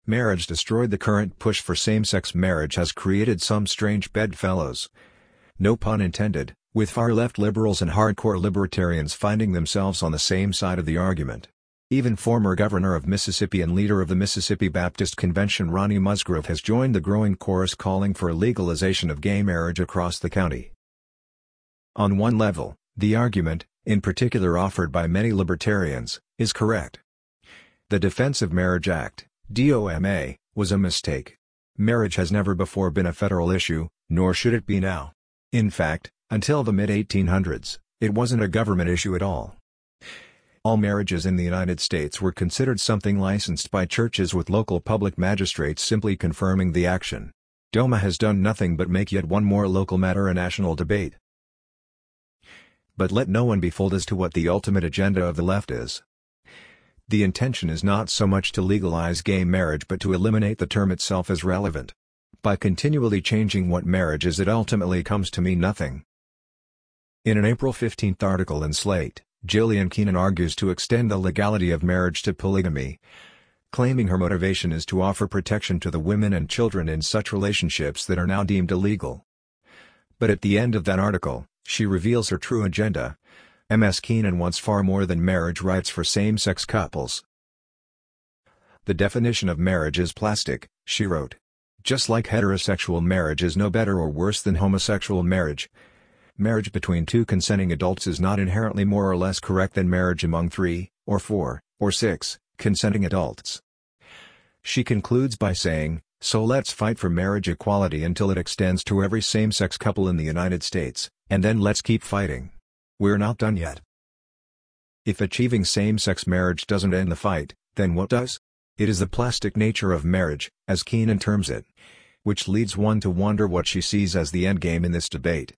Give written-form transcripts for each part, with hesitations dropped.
Marriage destroyed. The current push for same-sex marriage has created some strange bedfellows. No pun intended, with far-left liberals and hardcore libertarians finding themselves on the same side of the argument. Even former governor of Mississippi and leader of the Mississippi Baptist Convention Ronnie Musgrove has joined the growing chorus calling for a legalization of gay marriage across the county. On one level, the argument, in particular offered by many libertarians, is correct. The Defense of Marriage Act, DOMA, was a mistake. Marriage has never before been a federal issue, nor should it be now. In fact, until the mid-1800s, it wasn't a government issue at all. All marriages in the United States were considered something licensed by churches with local public magistrates simply confirming the action. DOMA has done nothing but make yet one more local matter a national debate. But let no one be fooled as to what the ultimate agenda of the left is. The intention is not so much to legalize gay marriage but to eliminate the term itself as relevant. By continually changing what marriage is, it ultimately comes to mean nothing. In an April 15 article in Slate, Jillian Keenan argues to extend the legality of marriage to polygamy, claiming her motivation is to offer protection to the women and children in such relationships that are now deemed illegal. But at the end of that article, she reveals her true agenda. Ms. Keenan wants far more than marriage rights for same-sex couples. The definition of marriage is plastic, she wrote. Just like heterosexual marriage is no better or worse than homosexual marriage, marriage between two consenting adults is not inherently more or less correct than marriage among 3, or 4, or 6, consenting adults. She concludes by saying, "So let's fight for marriage equality until it extends to every same-sex couple in the United States, and then let's keep fighting. We're not done yet." If achieving same-sex marriage doesn't end the fight, then what does? It is the plastic nature of marriage, as Keenan terms it, which leads one to wonder what she sees as the endgame in this debate.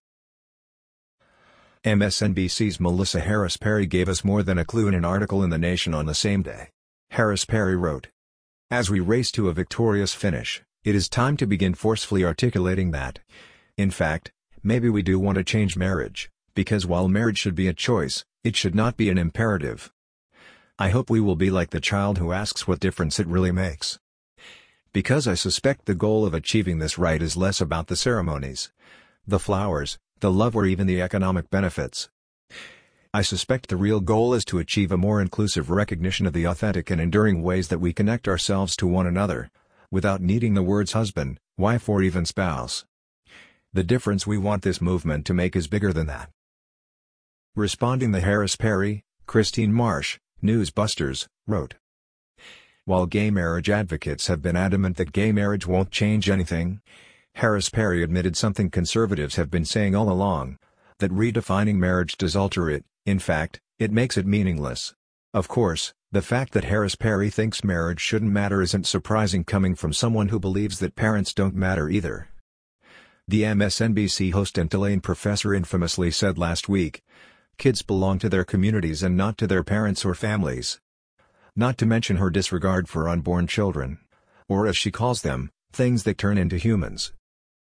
MSNBC's Melissa Harris Perry gave us more than a clue in an article in The Nation on the same day. Harris Perry wrote, "As we race to a victorious finish, it is time to begin forcefully articulating that, in fact, maybe we do want to change marriage, because while marriage should be a choice, it should not be an imperative. I hope we will be like the child who asks what difference it really makes. Because I suspect the goal of achieving this right is less about the ceremonies, the flowers, the love, or even the economic benefits. I suspect the real goal is to achieve a more inclusive recognition of the authentic and enduring ways that we connect ourselves to one another, without needing the words husband, wife, or even spouse. The difference we want this movement to make is bigger than that." Responding to Harris Perry, Christine Marsh, Newsbusters, wrote, "While gay marriage advocates have been adamant that gay marriage won't change anything, Harris Perry admitted something conservatives have been saying all along, that redefining marriage does alter it. In fact, it makes it meaningless." Of course, the fact that Harris Perry thinks marriage shouldn't matter isn't surprising coming from someone who believes that parents don't matter either. The MSNBC host and Tulane professor infamously said last week, "Kids belong to their communities and not to their parents or families." Not to mention her disregard for unborn children, or as she calls them, things that turn into humans.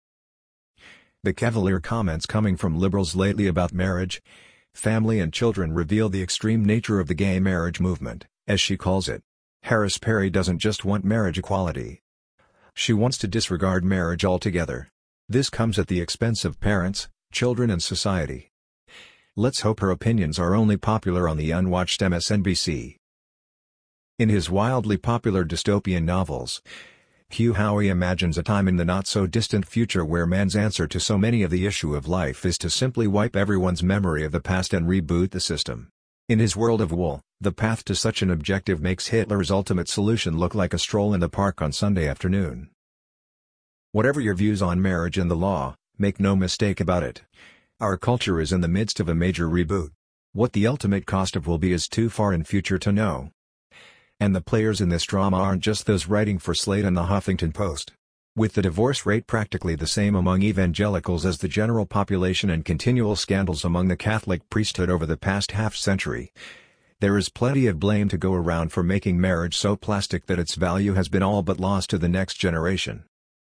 The cavalier comments coming from liberals lately about marriage, family and children reveal the extreme nature of the gay marriage movement, as she calls it. Harris Perry doesn't just want marriage equality. She wants to disregard marriage altogether. This comes at the expense of parents, children, and society. Let's hope her opinions are only popular on the unwatched MSNBC. In his wildly popular dystopian novels, Hugh Howey imagines a time in the not-so-distant future where man's answer to so many of the issue of life is to simply wipe everyone's memory of the past and reboot the system. In his world of wool, the path to such an objective makes Hitler's ultimate solution look like a stroll in the park on Sunday afternoon. Whatever your views on marriage and the law, make no mistake about it. Our culture is in the midst of a major reboot. What the ultimate cost of will be is too far in future to know. And the players in this drama aren't just those writing for Slate and the Huffington Post. With the divorce rate practically the same among evangelicals as the general population and continual scandals among the Catholic priesthood over the past half-century, there is plenty of blame to go around for making marriage so plastic that its value has been all but lost to the next generation.